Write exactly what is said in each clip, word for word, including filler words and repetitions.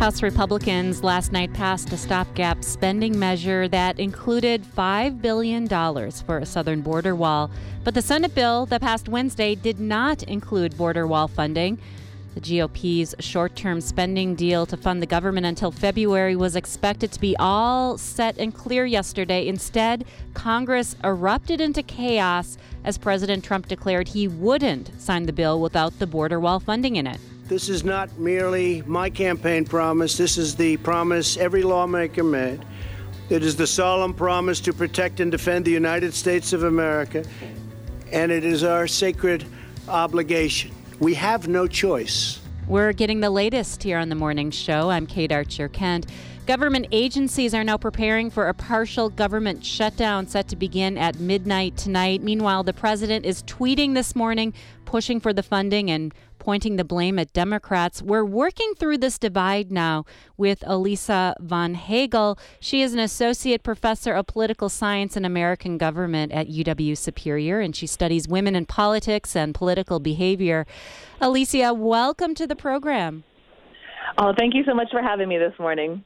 House Republicans last night passed a stopgap spending measure that included five billion dollars for a southern border wall. But the Senate bill that passed Wednesday did not include border wall funding. The G O P's short-term spending deal to fund the government until February was expected to be all set and clear yesterday. Instead, Congress erupted into chaos as President Trump declared he wouldn't sign the bill without the border wall funding in it. This is not merely my campaign promise. This is the promise every lawmaker made. It is the solemn promise to protect and defend the United States of America, and it is our sacred obligation. We have no choice. We're getting the latest here on the morning show. I'm Kate Archer-Kent. Government agencies are now preparing for a partial government shutdown set to begin at midnight tonight. Meanwhile, the president is tweeting this morning, pushing for the funding and pointing the blame at Democrats. We're working through this divide now with Elisa von Hagel. She is an associate professor of political science and American government at U W Superior, and she studies women in politics and political behavior. Alicia, welcome to the program. Oh, thank you so much for having me this morning.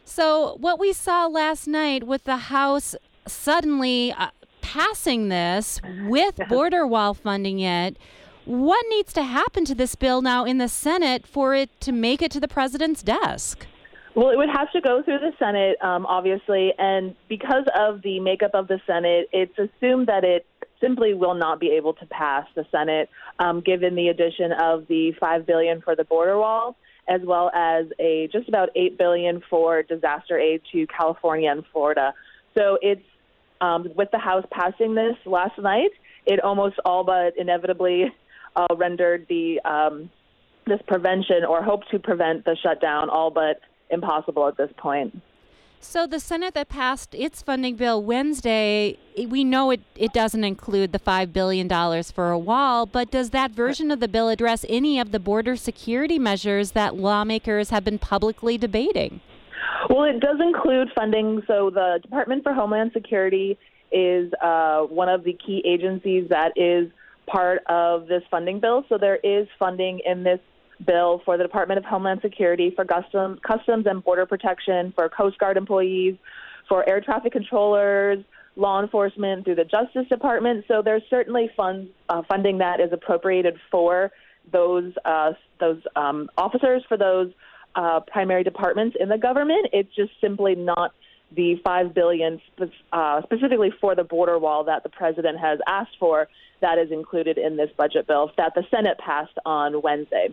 So what we saw last night with the House suddenly uh, passing this with border wall funding it, what needs to happen to this bill now in the Senate for it to make it to the president's desk? Well, it would have to go through the Senate, um, obviously, and because of the makeup of the Senate, it's assumed that it simply will not be able to pass the Senate, um, given the addition of the five billion dollars for the border wall, as well as a just about eight billion dollars for disaster aid to California and Florida. So it's um, with the House passing this last night, it almost all but inevitably uh, rendered the um, this prevention or hope to prevent the shutdown all but impossible at this point. So the Senate that passed its funding bill Wednesday, we know it, it doesn't include the five billion dollars for a wall, but does that version of the bill address any of the border security measures that lawmakers have been publicly debating? Well, it does include funding. So the Department for Homeland Security is uh, one of the key agencies that is part of this funding bill. So there is funding in this bill for the Department of Homeland Security, for Customs, Customs and Border Protection, for Coast Guard employees, for air traffic controllers, law enforcement through the Justice Department. So there's certainly funds, uh, funding that is appropriated for those uh, those um, officers, for those uh, primary departments in the government. It's just simply not the five billion dollars spe- uh, specifically for the border wall that the president has asked for that is included in this budget bill that the Senate passed on Wednesday.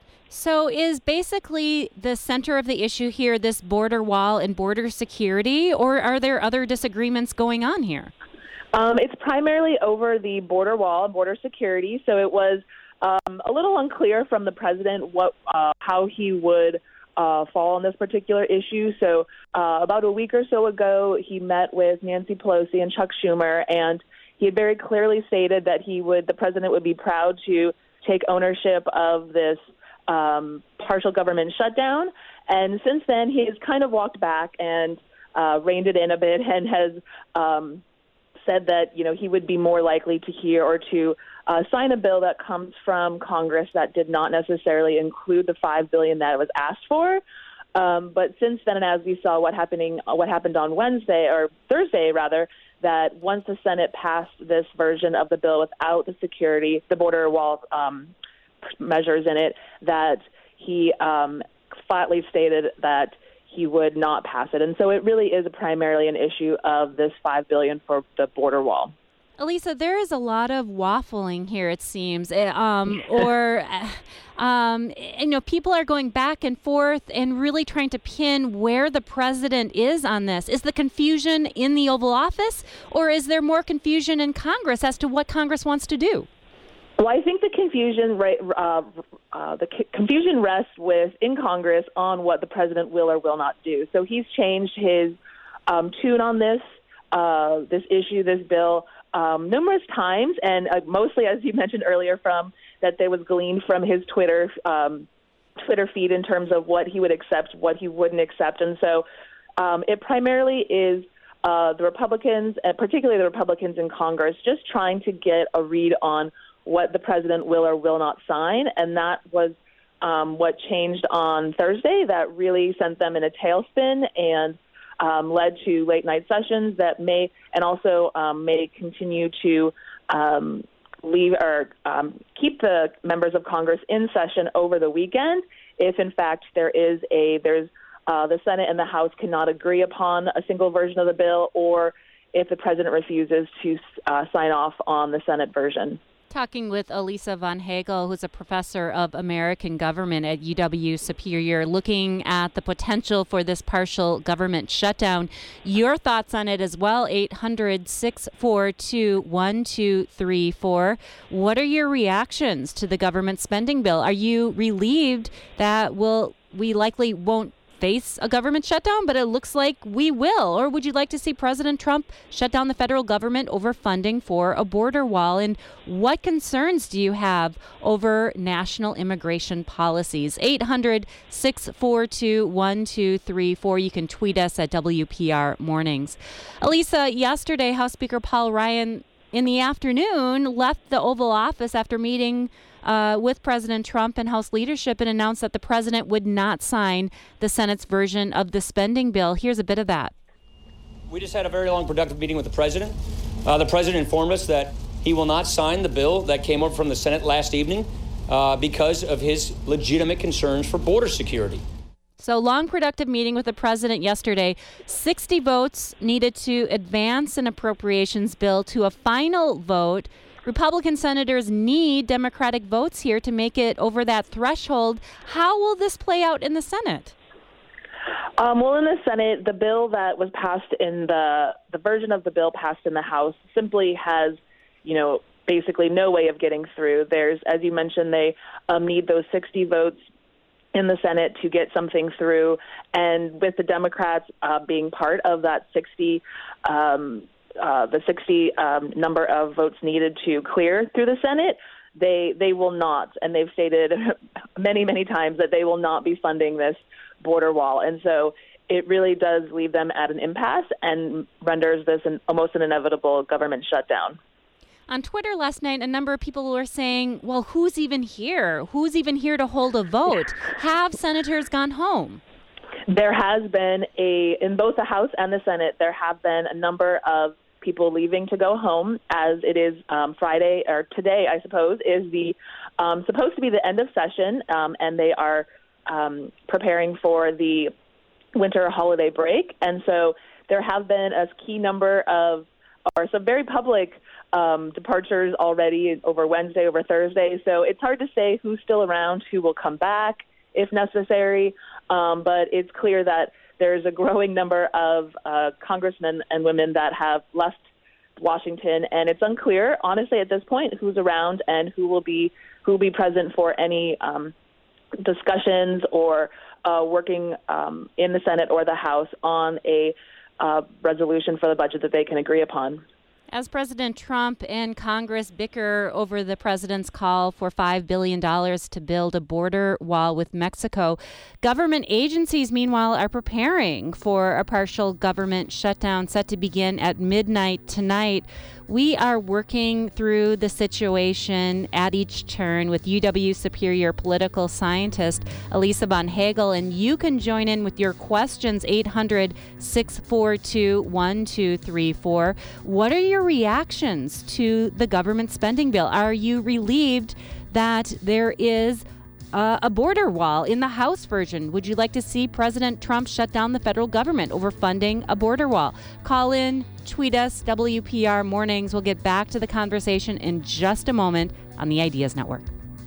So is basically the center of the issue here this border wall and border security, or are there other disagreements going on here? Um, it's primarily over the border wall and border security. So it was um, a little unclear from the president what uh, how he would uh, fall on this particular issue. So uh, about a week or so ago, he met with Nancy Pelosi and Chuck Schumer, and he had very clearly stated that he would, the president would be proud to take ownership of this Um, partial government shutdown. And since then, he has kind of walked back and uh, reined it in a bit and has um, said that, you know, he would be more likely to hear or to uh, sign a bill that comes from Congress that did not necessarily include the five billion dollars that it was asked for. Um, but since then, and as we saw what happening, what happened on Wednesday or Thursday, rather, that once the Senate passed this version of the bill without the security, the border wall um measures in it, that he um, flatly stated that he would not pass it. And so it really is primarily an issue of this five billion dollars for the border wall. Elisa, there is a lot of waffling here, it seems, um, or, um, you know, people are going back and forth and really trying to pin where the president is on this. Is the confusion in the Oval Office, or is there more confusion in Congress as to what Congress wants to do? Well, I think the confusion, right, uh, uh, the c- confusion rests with in Congress on what the president will or will not do. So he's changed his um, tune on this, uh, this issue, this bill, um, numerous times, and uh, mostly, as you mentioned earlier, from that there was gleaned from his Twitter um, Twitter feed in terms of what he would accept, what he wouldn't accept, and so um, it primarily is uh, the Republicans, and particularly the Republicans in Congress, just trying to get a read on what the president will or will not sign, and that was um, what changed on Thursday that really sent them in a tailspin and um, led to late night sessions that may and also um, may continue to um, leave or um, keep the members of Congress in session over the weekend if, in fact, there is a there's uh, the Senate and the House cannot agree upon a single version of the bill, or if the president refuses to uh, sign off on the Senate version. Talking with Elisa von Hagel, who's a professor of American government at U W Superior, looking at the potential for this partial government shutdown. Your thoughts on it as well, eight hundred, six four two, one two three four. What are your reactions to the government spending bill? Are you relieved that we'll, we likely won't face a government shutdown, but it looks like we will? Or would you like to see President Trump shut down the federal government over funding for a border wall? And what concerns do you have over national immigration policies? eight hundred, six four two, one two three four. You can tweet us at W P R Mornings. Elisa, yesterday, House Speaker Paul Ryan in the afternoon left the Oval Office after meeting Uh, with President Trump and House leadership and announced that the president would not sign the Senate's version of the spending bill. Here's a bit of that. We just had a very long, productive meeting with the president. Uh, the president informed us that he will not sign the bill that came over from the Senate last evening uh, because of his legitimate concerns for border security. So long, productive meeting with the president yesterday. sixty votes needed to advance an appropriations bill to a final vote. Republican senators need Democratic votes here to make it over that threshold. How will this play out in the Senate? Um, well, in the Senate, the bill that was passed in the the version of the bill passed in the House simply has, you know, basically no way of getting through. There's, as you mentioned, they um, need those sixty votes in the Senate to get something through, and with the Democrats uh, being part of that sixty. Um, Uh, the sixty um, number of votes needed to clear through the Senate, they they will not, and they've stated many, many times that they will not be funding this border wall. And so it really does leave them at an impasse and renders this an, almost an inevitable government shutdown. On Twitter last night, a number of people were saying, well, who's even here? Who's even here to hold a vote? Have senators gone home? There has been a, in both the House and the Senate, there have been a number of people leaving to go home, as it is um, Friday, or today, I suppose, is the um, supposed to be the end of session, um, and they are um, preparing for the winter holiday break. And so there have been a key number of, or some very public um, departures already over Wednesday, over Thursday. So it's hard to say who's still around, who will come back if necessary. Um, but it's clear that there's a growing number of uh, congressmen and women that have left Washington, and it's unclear, honestly, at this point, who's around and who will be who will be present for any um, discussions or uh, working um, in the Senate or the House on a uh, resolution for the budget that they can agree upon. As President Trump and Congress bicker over the president's call for five billion dollars to build a border wall with Mexico, government agencies, meanwhile, are preparing for a partial government shutdown set to begin at midnight tonight. We are working through the situation at each turn with U W Superior political scientist Elisa von Hagel, and you can join in with your questions, eight hundred, six four two, one two three four. What are your reactions to the government spending bill? Are you relieved that there is Uh, a border wall in the House version? Would you like to see President Trump shut down the federal government over funding a border wall? Call in, tweet us, W P R Mornings. We'll get back to the conversation in just a moment on the Ideas Network.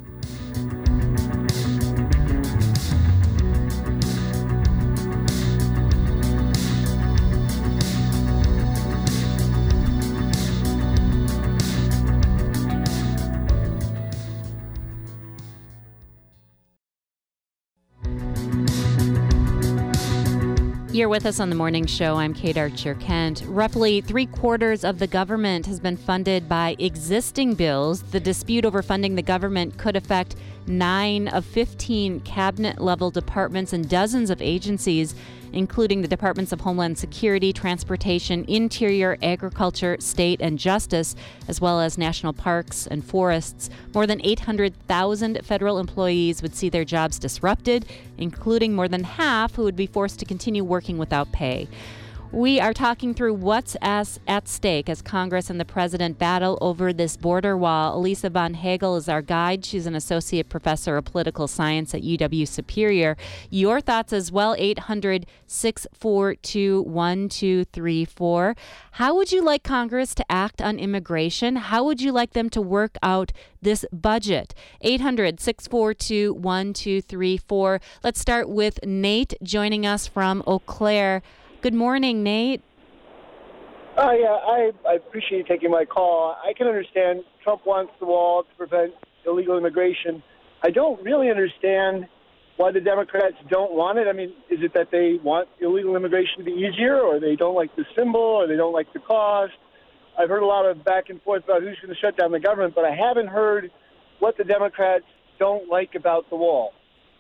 You're with us on the morning show. I'm Kate Archer-Kent. Roughly three quarters of the government has been funded by existing bills. The dispute over funding the government could affect nine of fifteen cabinet-level departments and dozens of agencies, including the Departments of Homeland Security, Transportation, Interior, Agriculture, State, and Justice, as well as national parks and forests. More than eight hundred thousand federal employees would see their jobs disrupted, including more than half who would be forced to continue working without pay. We are talking through what's as at stake as Congress and the president battle over this border wall. Elisa von Hagel is our guide. She's an associate professor of political science at U W Superior. Your thoughts as well, eight hundred, six four two, one two three four. How would you like Congress to act on immigration? How would you like them to work out this budget? eight hundred, six four two, one two three four. Let's start with Nate joining us from Eau Claire. Good morning, Nate. Oh, uh, yeah, I, I appreciate you taking my call. I can understand Trump wants the wall to prevent illegal immigration. I don't really understand why the Democrats don't want it. I mean, is it that they want illegal immigration to be easier, or they don't like the symbol, or they don't like the cost? I've heard a lot of back and forth about who's going to shut down the government, but I haven't heard what the Democrats don't like about the wall.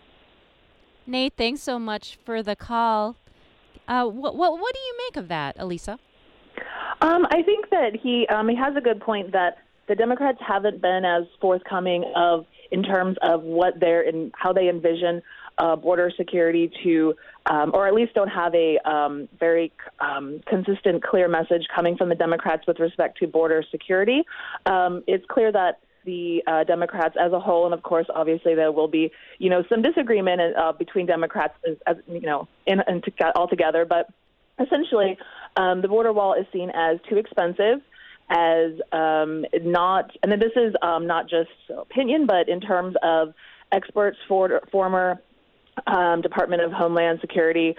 Nate, thanks so much for the call. Uh, what, what what do you make of that, Elisa? Um, I think that he um, he has a good point that the Democrats haven't been as forthcoming of in terms of what they're in how they envision uh, border security to, um, or at least don't have a um, very um, consistent, clear message coming from the Democrats with respect to border security. Um, it's clear that the uh, Democrats as a whole, and of course, obviously, there will be, you know, some disagreement uh, between Democrats, as, as you know, in, in to, altogether. But essentially, um, the border wall is seen as too expensive, as um, not, and then this is um, not just opinion, but in terms of experts, for, former um, Department of Homeland Security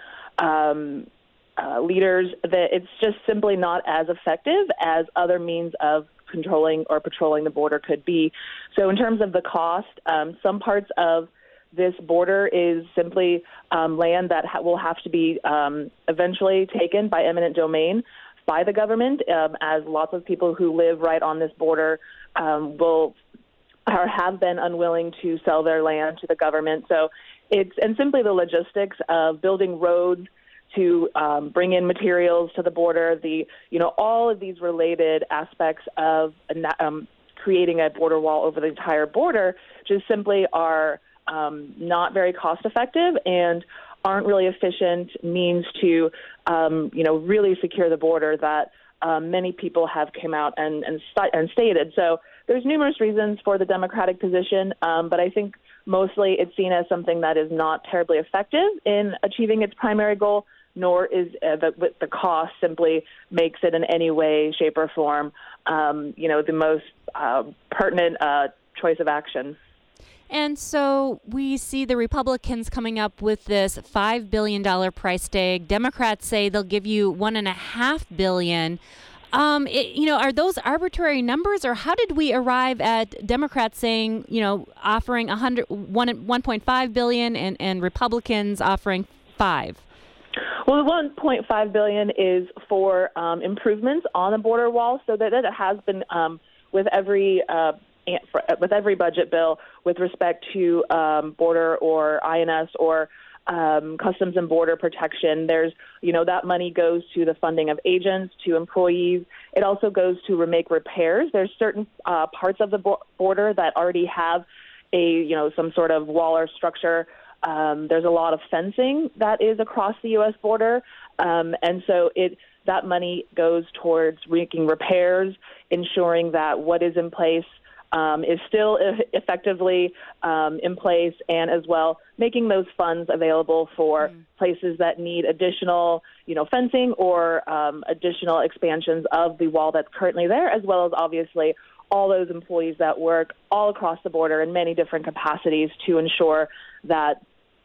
um, uh, leaders, that it's just simply not as effective as other means of controlling or patrolling the border could be. So in terms of the cost, um, some parts of this border is simply um, land that ha- will have to be um, eventually taken by eminent domain by the government, um, as lots of people who live right on this border um, will or have been unwilling to sell their land to the government. So it's and simply the logistics of building roads to um, bring in materials to the border, the you know all of these related aspects of um, creating a border wall over the entire border just simply are um, not very cost effective and aren't really efficient means to um, you know really secure the border that um, many people have come out and and, st- and stated. So there's numerous reasons for the Democratic position, um, but I think mostly it's seen as something that is not terribly effective in achieving its primary goal, nor is uh, the, the cost simply makes it in any way, shape, or form, um, you know, the most uh, pertinent uh, choice of action. And so we see the Republicans coming up with this five billion dollars price tag. Democrats say they'll give you one and a half billion. Um, it, you know, are those arbitrary numbers, or how did we arrive at Democrats saying, you know, offering one hundred, one, one point five billion and, and Republicans offering five? Well, the one point five billion dollars is for um, improvements on the border wall, so that, that it has been um, with every uh, with every budget bill with respect to um, border or I N S or um, customs and border protection. There's, you know, that money goes to the funding of agents, to employees. It also goes to make repairs. There's certain uh, parts of the bo- border that already have a, you know, some sort of wall or structure. Um, there's a lot of fencing that is across the U S border, um, and so it that money goes towards making repairs, ensuring that what is in place um, is still effectively um, in place, and as well making those funds available for mm. places that need additional, you know, fencing or um, additional expansions of the wall that's currently there, as well as obviously all those employees that work all across the border in many different capacities to ensure that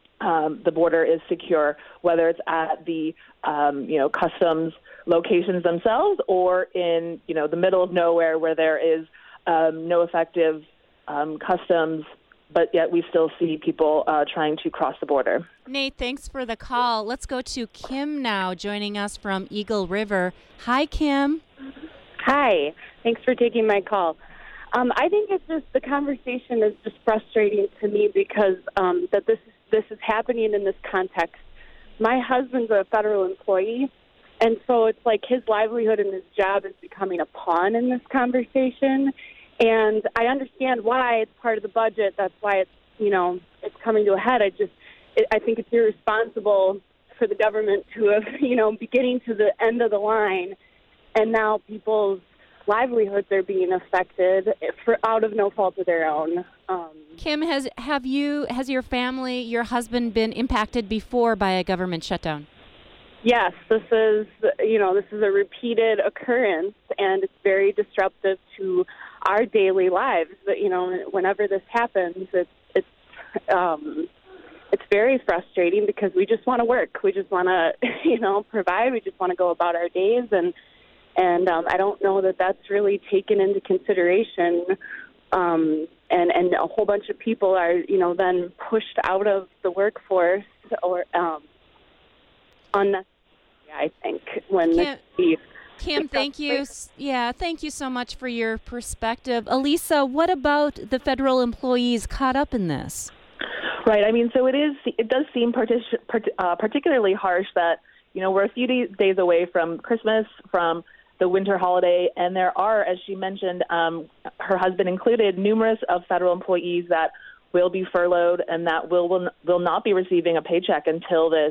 Um, the border is secure, whether it's at the, um, you know, customs locations themselves or in, you know, the middle of nowhere where there is um, no effective um, customs, but yet we still see people uh, trying to cross the border. Nate, thanks for the call. Let's go to Kim now, joining us from Eagle River. Hi, Kim. Hi. Thanks for taking my call. Um, I think it's just the conversation is just frustrating to me because um, that this is This is happening in this context my husband's a federal employee, and so it's like his livelihood and his job is becoming a pawn in this conversation. And I understand why it's part of the budget. That's why it's, you know, it's coming to a head. I just, it, I think it's irresponsible for the government to have, you know, be getting to the end of the line, and now people's livelihoods are being affected for out of no fault of their own. Um, Kim, has have you has your family, your husband, been impacted before by a government shutdown? Yes, this is, you know, this is a repeated occurrence, and it's very disruptive to our daily lives. But, you know, whenever this happens, it's it's um, it's very frustrating because we just want to work. We just want to, you know, provide. We just want to go about our days, and and um, I don't know that that's really taken into consideration. Um, and and a whole bunch of people are, you know, then pushed out of the workforce or um, unnecessarily, I think, when Kim, the Kim, thank you. Yeah, thank you so much for your perspective. Elisa, what about the federal employees caught up in this? Right. I mean, so it is. It does seem partic- part- uh, particularly harsh that, you know, we're a few days, days away from Christmas, from the winter holiday, and there are, as she mentioned, um, her husband included, numerous of federal employees that will be furloughed and that will will, will not be receiving a paycheck until this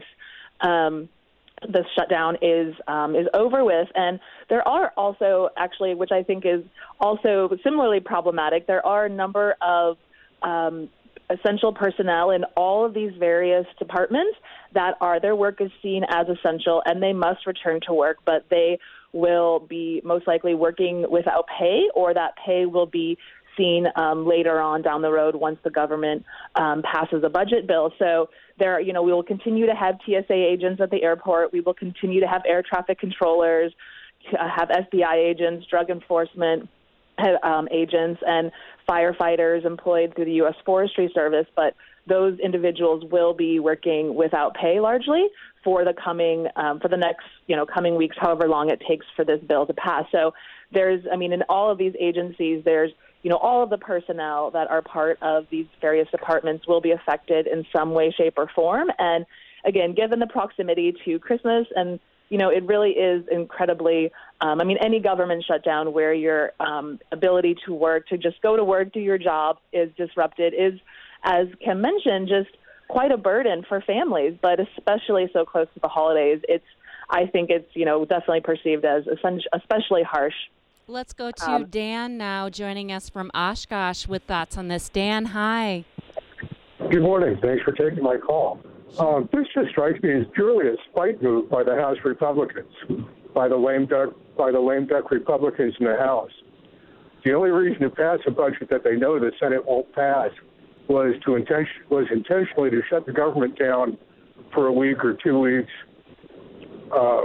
um, this shutdown is um, is over with. And there are also, actually, which I think is also similarly problematic, there are a number of um, essential personnel in all of these various departments that are, their work is seen as essential and they must return to work, but they will be most likely working without pay, or that pay will be seen um, later on down the road once the government um, passes a budget bill. So there, you know, we will continue to have T S A agents at the airport. We will continue to have air traffic controllers, have F B I agents, drug enforcement um, agents, and firefighters employed through the U S Forestry Service. But those individuals will be working without pay largely for the coming, um, for the next, you know, coming weeks, however long it takes for this bill to pass. So there's, I mean, in all of these agencies, there's, you know, all of the personnel that are part of these various departments will be affected in some way, shape, or form. And again, given the proximity to Christmas, and, you know, it really is incredibly, um, I mean, any government shutdown where your um, ability to work, to just go to work, do your job is disrupted is, as Kim mentioned, just quite a burden for families, but especially so close to the holidays. It's, I think it's, you know, definitely perceived as especially harsh. Let's go to Um, Dan now, joining us from Oshkosh with thoughts on this. Dan, hi. Good morning. Thanks for taking my call. Um, this just strikes me as purely a spite move by the House Republicans, by the lame duck, by the lame duck Republicans in the House. The only reason to pass a budget that they know the Senate won't pass was to intention was intentionally to shut the government down for a week or two weeks, uh,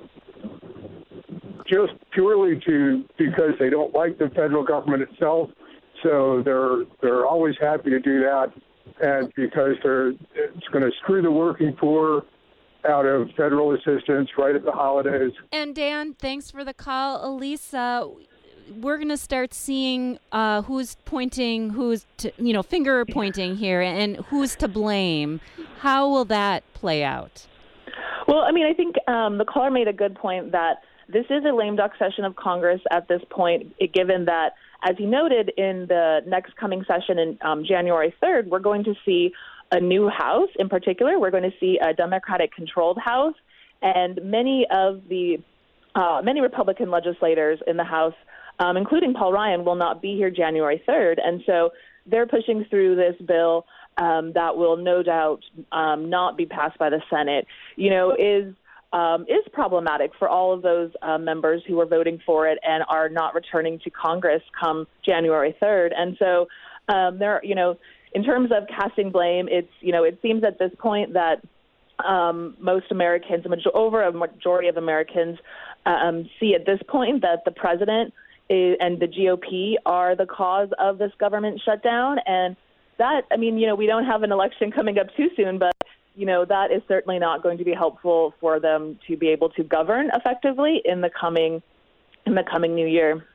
just purely to because they don't like the federal government itself. So they're they're always happy to do that, and because they're it's going to screw the working poor out of federal assistance right at the holidays. And Dan, thanks for the call. Elisa, we're going to start seeing uh, who's pointing, who's, to, you know, finger pointing here, and who's to blame. How will that play out? Well, I mean, I think um, the caller made a good point that this is a lame duck session of Congress at this point, given that, as he noted, in the next coming session in um, January third, we're going to see a new House. In particular, we're going to see a Democratic-controlled House, and many of the uh, many Republican legislators in the House, um, including Paul Ryan, will not be here January third, and so they're pushing through this bill um, that will no doubt um, not be passed by the Senate. You know, is Um, is problematic for all of those uh, members who are voting for it and are not returning to Congress come January third. And so um, there, you know, in terms of casting blame, it's, you know, it seems at this point that um, most Americans, a major- over a majority of Americans, um, see at this point that the president is, and the G O P are the cause of this government shutdown. And that, I mean, you know, we don't have an election coming up too soon, but you know, that is certainly not going to be helpful for them to be able to govern effectively in the coming in the coming new year.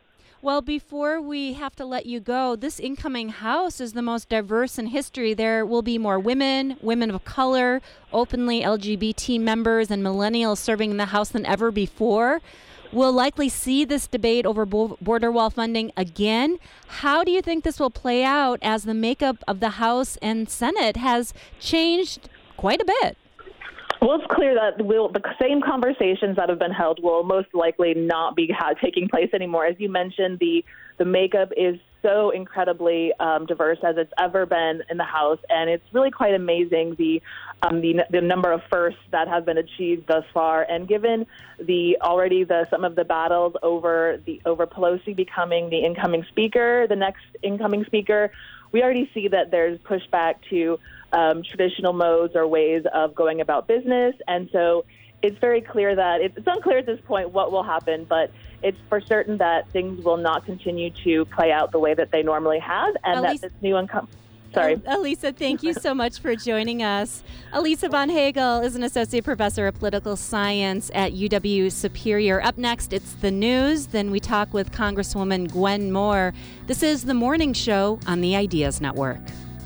Well, before we have to let you go, this incoming House is the most diverse in history. There will be more women, women of color, openly L G B T members, and millennials serving in the House than ever before. We'll likely see this debate over bo- border wall funding again. How do you think this will play out as the makeup of the House and Senate has changed quite a bit? Well, it's clear that we'll, the same conversations that have been held will most likely not be ha- taking place anymore. As you mentioned, the, the makeup is so incredibly um, diverse as it's ever been in the House, and it's really quite amazing the, um, the the number of firsts that have been achieved thus far. And given the already the some of the battles over the over Pelosi becoming the incoming speaker, the next incoming speaker, we already see that there's pushback to Um, traditional modes or ways of going about business. And so it's very clear that it's, it's unclear at this point what will happen, but it's for certain that things will not continue to play out the way that they normally have, and Elisa, that this new income. Sorry. Elisa, thank you so much for joining us. Elisa Von Hagel is an associate professor of political science at U W Superior. Up next, it's the news. Then we talk with Congresswoman Gwen Moore. This is The Morning Show on the Ideas Network.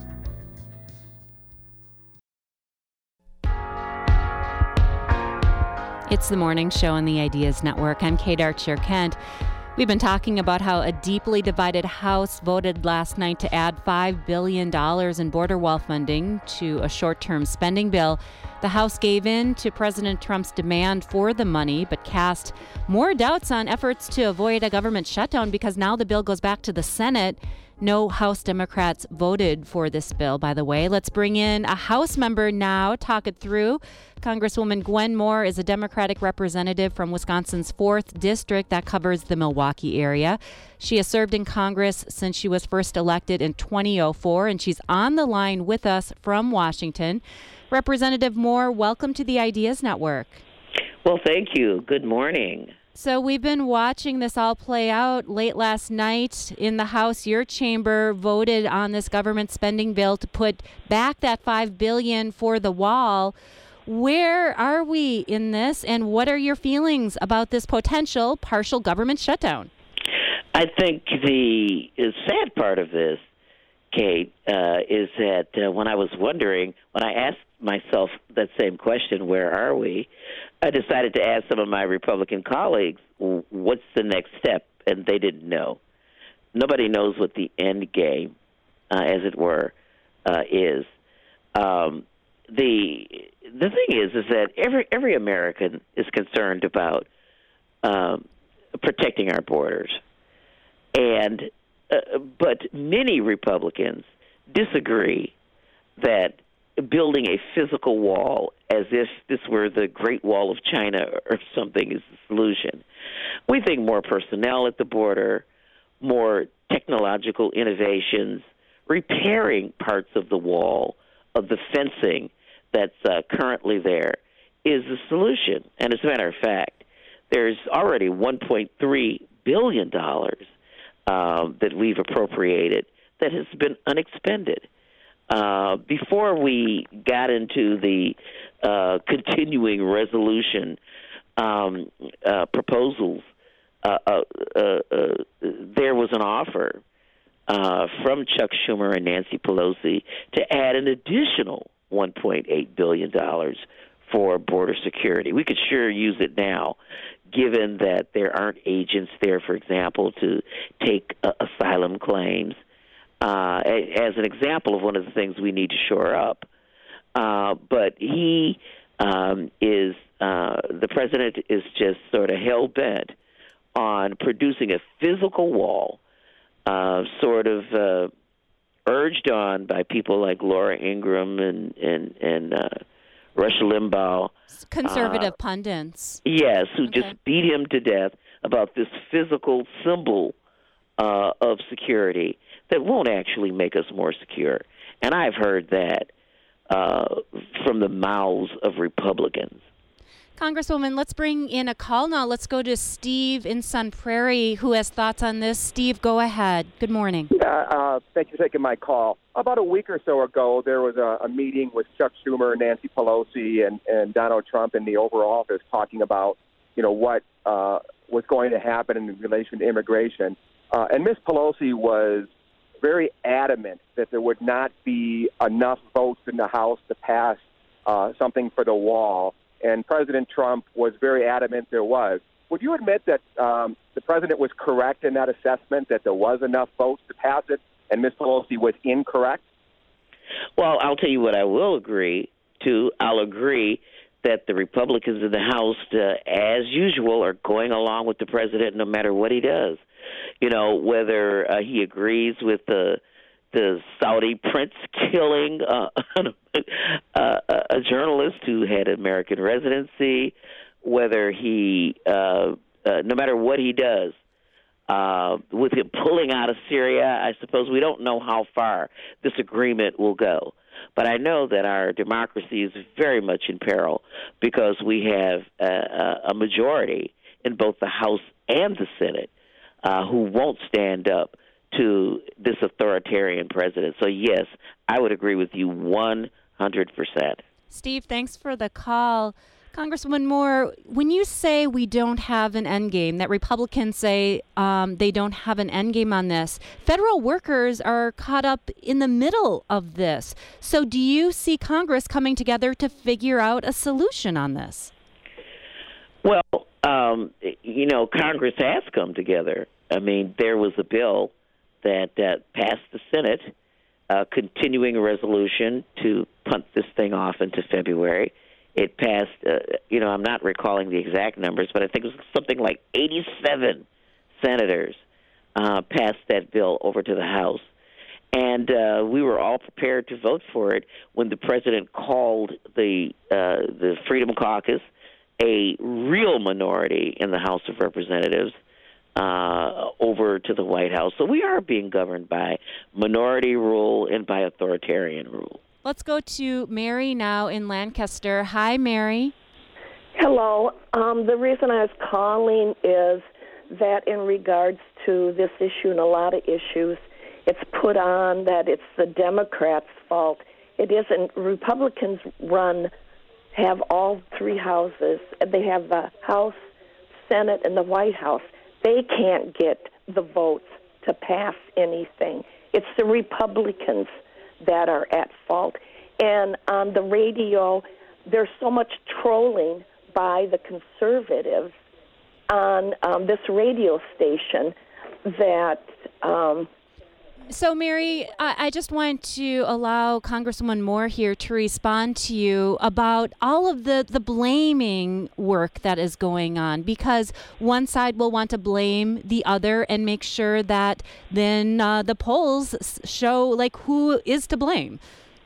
It's the Morning Show on the Ideas Network. I'm Kate Archer-Kent. We've been talking about how a deeply divided House voted last night to add five billion dollars in border wall funding to a short-term spending bill. The House gave in to President Trump's demand for the money, but cast more doubts on efforts to avoid a government shutdown because now the bill goes back to the Senate. No House Democrats voted for this bill, by the way. Let's bring in a House member now, talk it through. Congresswoman Gwen Moore is a Democratic representative from Wisconsin's fourth District that covers the Milwaukee area. She has served in Congress since she was first elected in twenty oh four, and she's on the line with us from Washington. Representative Moore, welcome to the Ideas Network. Well, thank you. Good morning. So we've been watching this all play out. Late last night in the House, your chamber voted on this government spending bill to put back that five billion dollars for the wall. Where are we in this, and what are your feelings about this potential partial government shutdown? I think the sad part of this, Kate, uh, is that uh, when I was wondering, when I asked myself that same question, where are we, I decided to ask some of my Republican colleagues, what's the next step? And they didn't know. Nobody knows what the end game, uh, as it were, uh, is. Um, the the thing is, is that every every American is concerned about um, protecting our borders, and uh, but many Republicans disagree that building a physical wall as if this were the Great Wall of China or something is the solution. We think more personnel at the border, more technological innovations, repairing parts of the wall, of the fencing that's uh, currently there is the solution. And as a matter of fact, there's already one point three billion dollars uh, that we've appropriated that has been unexpended. Uh, before we got into the uh, continuing resolution um, uh, proposals, uh, uh, uh, uh, there was an offer uh, from Chuck Schumer and Nancy Pelosi to add an additional one point eight billion dollars for border security. We could sure use it now, given that there aren't agents there, for example, to take uh, asylum claims. Uh, as an example of one of the things we need to shore up. Uh, but he um, is, uh, the president is just sort of hell-bent on producing a physical wall, uh, sort of uh, urged on by people like Laura Ingraham and, and, and uh, Rush Limbaugh. Conservative uh, pundits. Yes, who okay. just beat him to death about this physical symbol uh, of security that won't actually make us more secure. And I've heard that uh, from the mouths of Republicans. Congresswoman, let's bring in a call now. Let's go to Steve in Sun Prairie, who has thoughts on this. Steve, go ahead. Good morning. Yeah, uh, thank you for taking my call. About a week or so ago, there was a, a meeting with Chuck Schumer, Nancy Pelosi, and, and Donald Trump in the Oval Office talking about, you know, what uh, was going to happen in relation to immigration. Uh, and Miz Pelosi was very adamant that there would not be enough votes in the House to pass uh, something for the wall. And President Trump was very adamant there was. Would you admit that um, the president was correct in that assessment, that there was enough votes to pass it, and Miz Pelosi was incorrect? Well, I'll tell you what I will agree to. I'll agree that the Republicans in the House, uh, as usual, are going along with the president no matter what he does. You know, whether uh, he agrees with the the Saudi prince killing uh, a, a journalist who had American residency, whether he, uh, uh, no matter what he does, uh, with him pulling out of Syria, I suppose we don't know how far this agreement will go. But I know that our democracy is very much in peril because we have a, a majority in both the House and the Senate uh, who won't stand up to this authoritarian president. So, yes, I would agree with you one hundred percent. Steve, thanks for the call. Congresswoman Moore, when you say we don't have an end game, that Republicans say um, they don't have an end game on this, federal workers are caught up in the middle of this. So do you see Congress coming together to figure out a solution on this? Well, um, you know, Congress has come together. I mean, there was a bill that uh, passed the Senate, uh, continuing a resolution to punt this thing off into February. It passed, uh, you know, I'm not recalling the exact numbers, but I think it was something like eighty-seven senators uh, passed that bill over to the House. And uh, we were all prepared to vote for it when the president called the uh, the Freedom Caucus, a real minority in the House of Representatives, uh, over to the White House. So we are being governed by minority rule and by authoritarian rule. Let's go to Mary now in Lancaster. Hi, Mary. Hello. Um, the reason I was calling is that in regards to this issue and a lot of issues, it's put on that it's the Democrats' fault. It isn't. Republicans run, have all three houses. They have the House, Senate, and the White House. They can't get the votes to pass anything. It's the Republicans that are at fault. And on the radio, there's so much trolling by the conservatives on um, this radio station that... Um, So, Mary, I, I just want to allow Congresswoman Moore here to respond to you about all of the, the blaming work that is going on, because one side will want to blame the other and make sure that then uh, the polls show, like, who is to blame.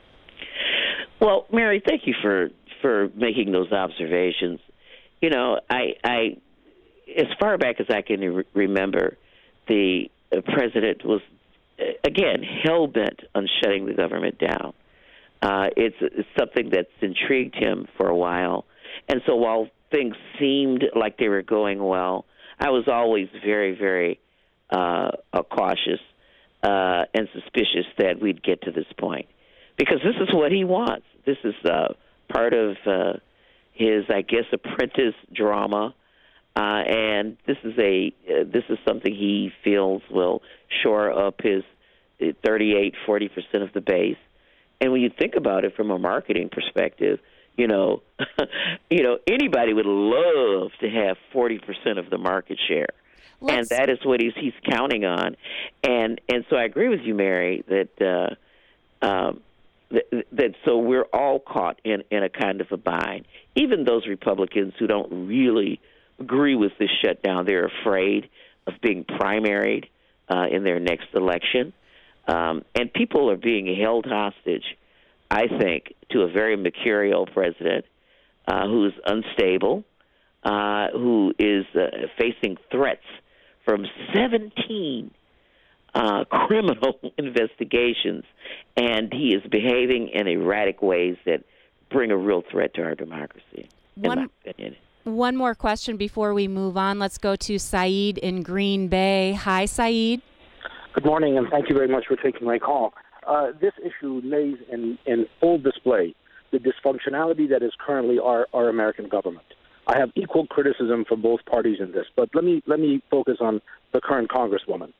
Well, Mary, thank you for, for making those observations. You know, I, I as far back as I can re- remember, the uh, president was again, hell-bent on shutting the government down. Uh, it's, it's something that's intrigued him for a while. And so while things seemed like they were going well, I was always very, very uh, cautious uh, and suspicious that we'd get to this point. Because this is what he wants. This is uh, part of uh, his, I guess, apprentice drama. Uh, and this is a uh, this is something he feels will shore up his thirty-eight, forty percent of the base. And when you think about it from a marketing perspective, you know, you know, anybody would love to have forty percent of the market share. Let's... And that is what he's he's counting on. And and so I agree with you, Mary, that uh, um, that, that so we're all caught in, in a kind of a bind. Even those Republicans who don't really agree with this shutdown, they're afraid of being primaried uh, in their next election. Um, and people are being held hostage, I think, to a very mercurial president uh, who is unstable, uh, who is uh, facing threats from seventeen uh, criminal investigations, and he is behaving in erratic ways that bring a real threat to our democracy, in One- my opinion. One more question before we move on. Let's go to Saeed in Green Bay. Hi, Saeed. Good morning, and thank you very much for taking my call. Uh, this issue lays in, in full display the dysfunctionality that is currently our, our American government. I have equal criticism for both parties in this, but let me let me focus on the current Congresswoman.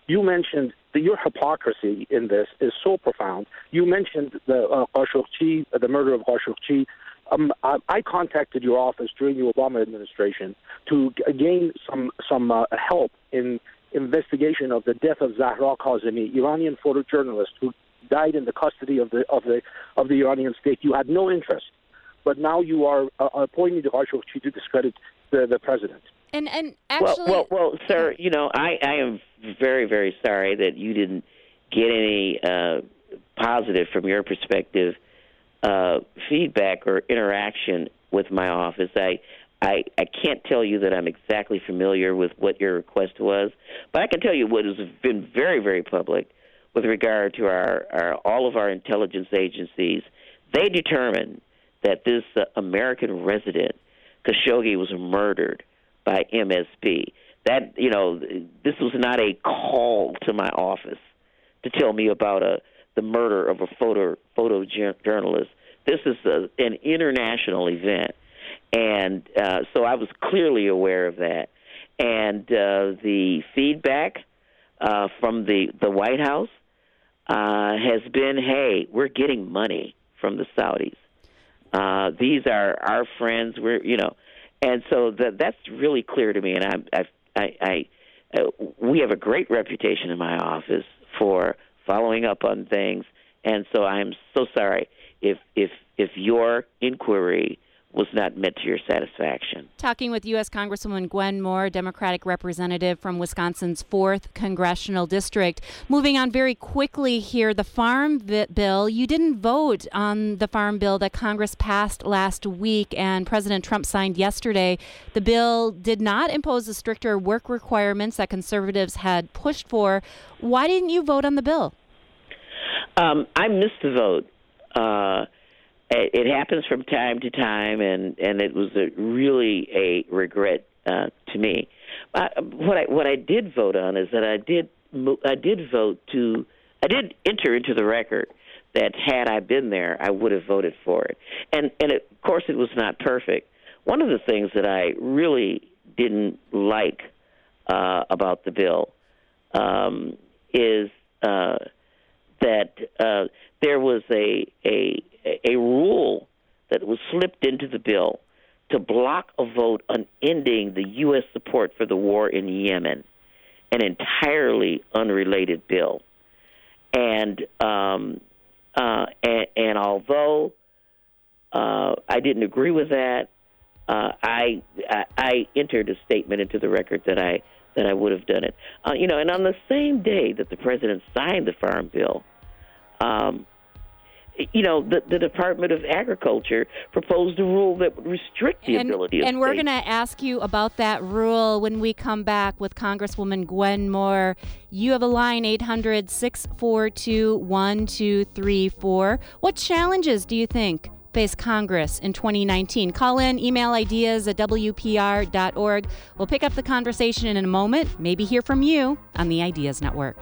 You mentioned that your hypocrisy in this is so profound. You mentioned the uh, Khashoggi, the murder of Khashoggi. Um, I, I contacted your office during the Obama administration to g- gain some some uh, help in investigation of the death of Zahra Kazemi, Iranian photojournalist who died in the custody of the of the of the Iranian state. You had no interest, but now you are uh, appointing the Khashoggi to discredit the, the president. And and actually, well, well, well, sir, you know, I, I am very, very sorry that you didn't get any uh, positive, from your perspective, uh, feedback or interaction with my office. I, I, I can't tell you that I'm exactly familiar with what your request was, but I can tell you what has been very, very public with regard to our, our all of our intelligence agencies. They determined that this uh, American resident, Khashoggi, was murdered by M S B. That, you know, this was not a call to my office to tell me about a the murder of a photo photojournalist. This is a, an international event, and uh, so I was clearly aware of that. And uh, the feedback uh, from the the White House uh, has been, hey, we're getting money from the Saudis. Uh, these are our friends. We're, you know. And so that that's really clear to me, and I, I, I, I uh, we have a great reputation in my office for following up on things, and so I'm so sorry if if if your inquiry was not met to your satisfaction. Talking with U S Congresswoman Gwen Moore, Democratic representative from Wisconsin's fourth Congressional District. Moving on very quickly here, the Farm Bill. You didn't vote on the Farm Bill that Congress passed last week and President Trump signed yesterday. The bill did not impose the stricter work requirements that conservatives had pushed for. Why didn't you vote on the bill? Um, I missed the vote. Uh It happens from time to time, and, and it was a, really a regret uh, to me. Uh, what I what I did vote on is that I did I did vote to I did enter into the record that had I been there, I would have voted for it. And and it, of course, it was not perfect. One of the things that I really didn't like uh, about the bill um, is uh, that uh, there was a a a rule that was slipped into the bill to block a vote on ending the U S support for the war in Yemen, an entirely unrelated bill. And um, uh, and, and although uh, I didn't agree with that, uh, I, I I entered a statement into the record that I that I would have done it. Uh, you know, and on the same day that the president signed the Farm Bill, um, you know, the, the Department of Agriculture proposed a rule that would restrict the and, ability of And we're states. going to ask you about that rule when we come back with Congresswoman Gwen Moore. You have a line, eight hundred, six four two, one two three four. What challenges do you think face Congress in twenty nineteen? Call in, email ideas at W P R dot org. We'll pick up the conversation in a moment, maybe hear from you on the Ideas Network.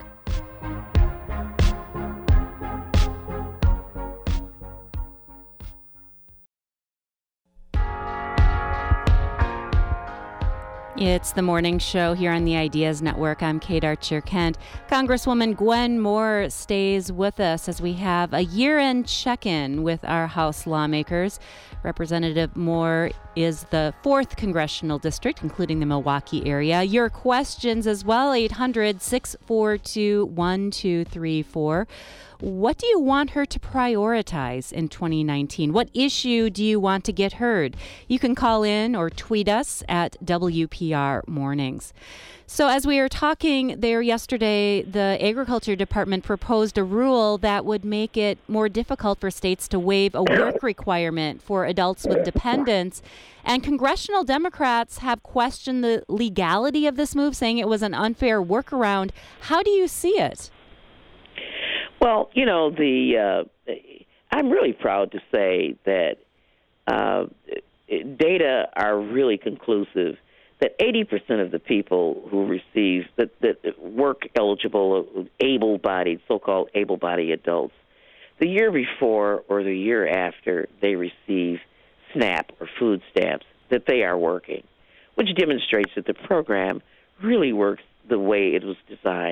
It's the morning show here on the Ideas Network. I'm Kate Archer-Kent. Congresswoman Gwen Moore stays with us as we have a year-end check-in with our House lawmakers. Representative Moore is the fourth Congressional District, including the Milwaukee area. Your questions as well, eight hundred, six four two, one two three four. What do you want her to prioritize in twenty nineteen? What issue do you want to get heard? You can call in or tweet us at W P R Mornings. So as we were talking there yesterday, the Agriculture Department proposed a rule that would make it more difficult for states to waive a work requirement for adults with dependents. And congressional Democrats have questioned the legality of this move, saying it was an unfair workaround. How do you see it? Well, you know, the uh, I'm really proud to say that uh, data are really conclusive that eighty percent of the people who receive that, that work eligible, able-bodied, so-called able-bodied adults, the year before or the year after they receive SNAP or food stamps, that they are working, which demonstrates that the program really works the way it was designed.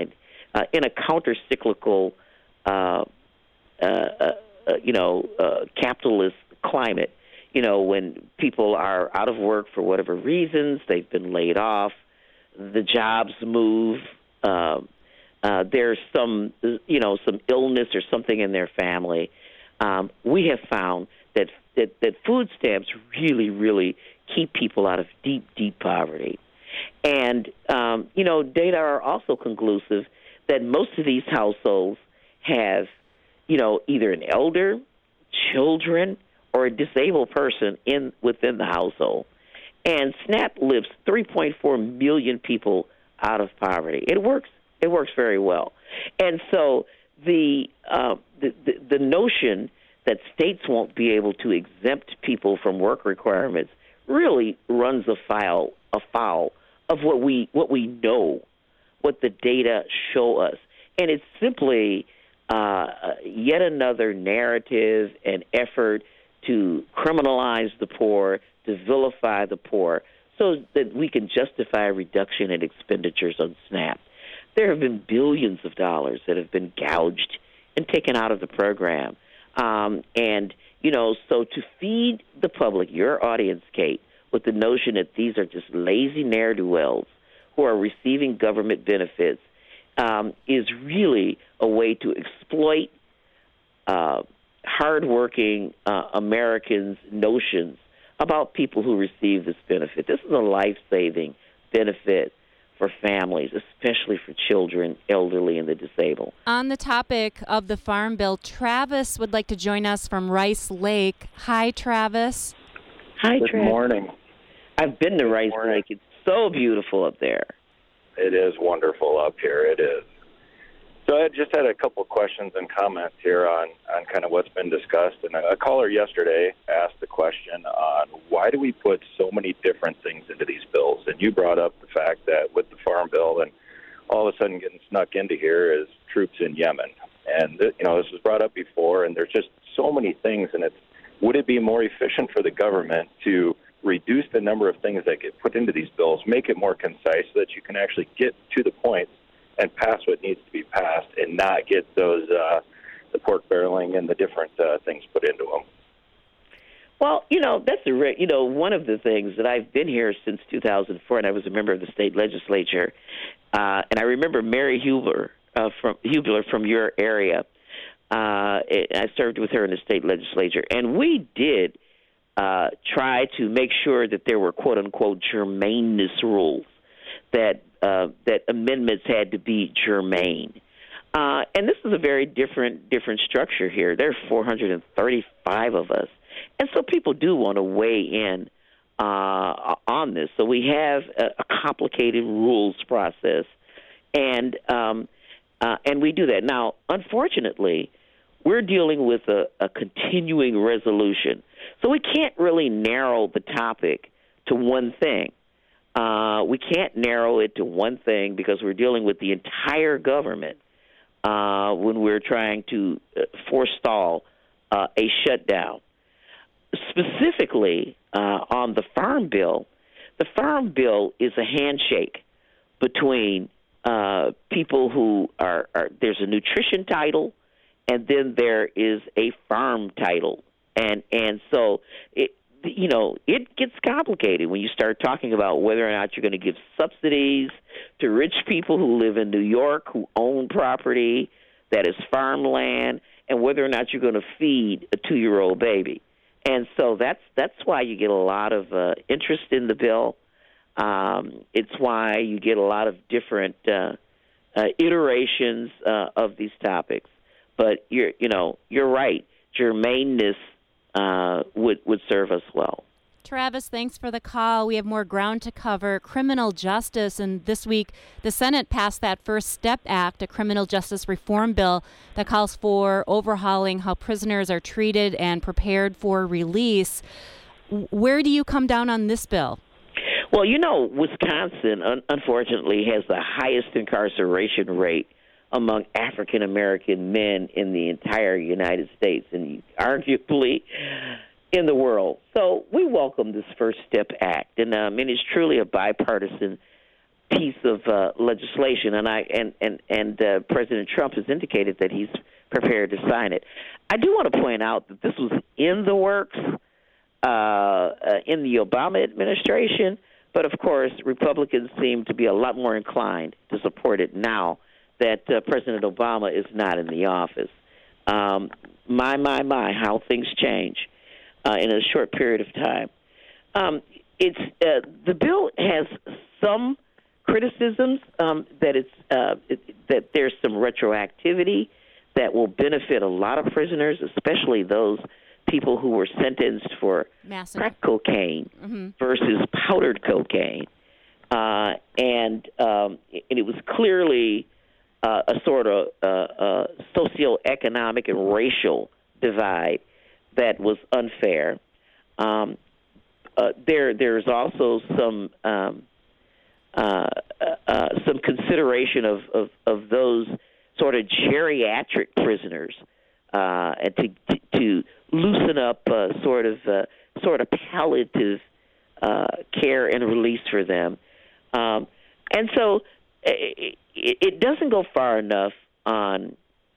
uh, in a counter-cyclical, uh, uh, uh, you know, uh, capitalist climate. You know, when people are out of work for whatever reasons, they've been laid off, the jobs move, uh, uh, there's some, you know, some illness or something in their family. Um, we have found that, that that food stamps really, really keep people out of deep, deep poverty. And, um, you know, data are also conclusive that most of these households have, you know, either an elder, children, or a disabled person in within the household. And SNAP lifts three point four million people out of poverty. It works. It works very well. And so the, uh, the, the the notion that states won't be able to exempt people from work requirements really runs afoul, afoul of what we what we know, what the data show us. And it's simply uh, yet another narrative and effort to criminalize the poor, to vilify the poor, so that we can justify a reduction in expenditures on SNAP. There have been billions of dollars that have been gouged and taken out of the program. Um, and, you know, so to feed the public, your audience, Kate, with the notion that these are just lazy ne'er-do-wells who are receiving government benefits um, is really a way to exploit uh, hardworking uh, Americans' notions about people who receive this benefit. This is a life-saving benefit for families, especially for children, elderly, and the disabled. On the topic of the Farm Bill, Travis would like to join us from Rice Lake. Hi, Travis. Hi, Good Travis. morning. I've been to Good Rice morning. Lake. It's so beautiful up there. It is wonderful up here. It is. So I just had a couple questions and comments here on, on kind of what's been discussed. And a caller yesterday asked the question on why do we put so many different things into these bills? And you brought up the fact that with the Farm Bill and all of a sudden getting snuck into here is troops in Yemen. And, you know, this was brought up before, and there's just so many things. And it's, would it be more efficient for the government to reduce the number of things that get put into these bills, make it more concise so that you can actually get to the point and pass what needs to be passed and not get those, uh, the pork barreling and the different uh, things put into them? Well, you know, that's a re- you know one of the things that I've been here since two thousand four, and I was a member of the state legislature, uh, and I remember Mary Hubler uh, from Hubler from your area. Uh, I served with her in the state legislature, and we did uh, try to make sure that there were quote unquote germaneness rules, that uh, that amendments had to be germane. Uh, and this is a very different different structure here. There are four hundred thirty-five of us. And so people do want to weigh in uh, on this. So we have a, a complicated rules process, and um, uh, and we do that. Now, unfortunately, we're dealing with a, a continuing resolution. So we can't really narrow the topic to one thing. Uh, we can't narrow it to one thing because we're dealing with the entire government uh, when we're trying to uh, forestall uh, a shutdown. Specifically uh, on the Farm Bill, the Farm Bill is a handshake between uh, people who are, are, there's a nutrition title, and then there is a farm title. And and so, it, you know, it gets complicated when you start talking about whether or not you're going to give subsidies to rich people who live in New York, who own property that is farmland, and whether or not you're going to feed a two-year-old baby. And so that's that's why you get a lot of uh, interest in the bill. Um, it's why you get a lot of different uh, uh, iterations uh, of these topics. But you're you know you're right. Germaneness uh, would would serve us well. Travis, thanks for the call. We have more ground to cover. Criminal justice, and this week the Senate passed that First Step Act, a criminal justice reform bill that calls for overhauling how prisoners are treated and prepared for release. Where do you come down on this bill? Well, you know, Wisconsin, un- unfortunately, has the highest incarceration rate among African American men in the entire United States, and arguably in the world. So we welcome this First Step Act, and um, and it's truly a bipartisan piece of uh, legislation, and I and and and uh, President Trump has indicated that he's prepared to sign it. I do want to point out that this was in the works uh, uh, in the Obama administration, but of course Republicans seem to be a lot more inclined to support it now that uh, President Obama is not in the office. Um, my, my, my, how things change uh, in a short period of time. Um, it's uh, the bill has some criticisms um, that it's uh, it, that there's some retroactivity that will benefit a lot of prisoners, especially those people who were sentenced for Massive. crack cocaine mm-hmm. versus powdered cocaine, uh, and um, and it was clearly uh, a sort of uh, uh, socioeconomic and racial divide that was unfair. Um, uh, there, there's also some um, uh, uh, some consideration of, of, of those sort of geriatric prisoners, uh, and to to loosen up uh, sort of uh, sort of palliative uh, care and release for them, um, and so it, it doesn't go far enough on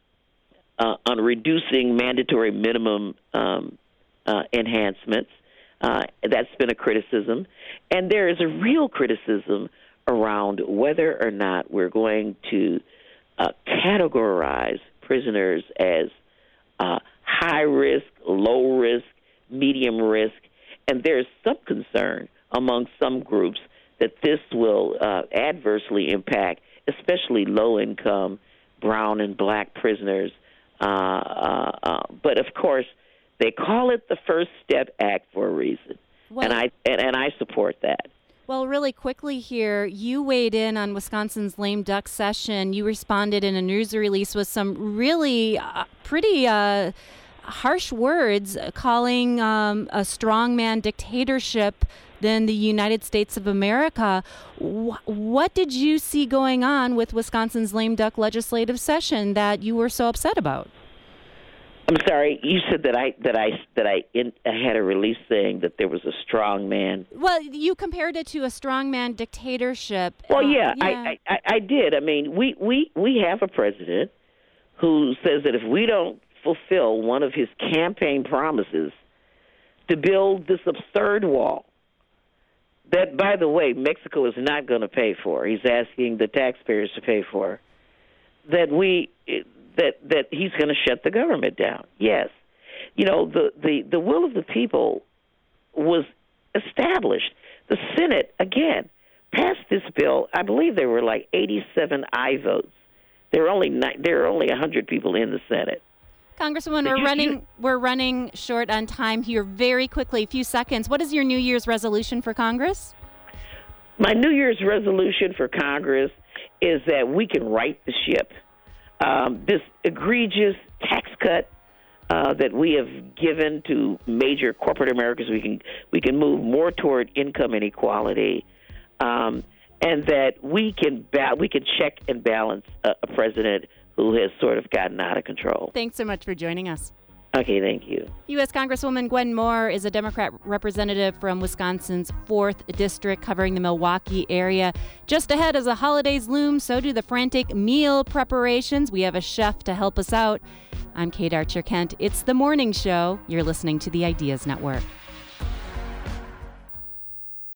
uh, on reducing mandatory minimum um, uh, enhancements. Uh, that's been a criticism, and there is a real criticism around whether or not we're going to uh, categorize prisoners as uh, high risk, low risk, medium risk, and there's some concern among some groups that this will uh, adversely impact, especially low-income brown and black prisoners. Uh, uh, uh, but of course, they call it the First Step Act for a reason, well, and I and, and I support that. Well, really quickly here, you weighed in on Wisconsin's lame duck session. You responded in a news release with some really uh, pretty uh, harsh words, calling um, a strongman dictatorship than the United States of America. Wh- what did you see going on with Wisconsin's lame duck legislative session that you were so upset about? I'm sorry. You said that I that I that I, in, I had a release saying that there was a strong man. Well, you compared it to a strongman dictatorship. Well, uh, yeah, yeah. I, I I did. I mean, we, we, we have a president who says that if we don't fulfill one of his campaign promises to build this absurd wall, that, by the way, Mexico is not going to pay for, he's asking the taxpayers to pay for, that we. that that he's going to shut the government down. Yes. You know, the, the, the will of the people was established. The Senate, again, passed this bill. I believe there were like eighty-seven aye votes. There were only ni- there were only one hundred people in the Senate. Congresswoman, we're running we're running short on time here. Very quickly, a few seconds. What is your New Year's resolution for Congress? My New Year's resolution for Congress is that we can right the ship. Um, this egregious tax cut uh, that we have given to major corporate Americans, we can we can move more toward income inequality, um, and that we can ba- we can check and balance a, a president who has sort of gotten out of control. Thanks so much for joining us. Okay, thank you. U S Congresswoman Gwen Moore is a Democrat representative from Wisconsin's fourth District covering the Milwaukee area. Just ahead as the holidays loom, so do the frantic meal preparations. We have a chef to help us out. I'm Kate Archer-Kent. It's The Morning Show. You're listening to the Ideas Network.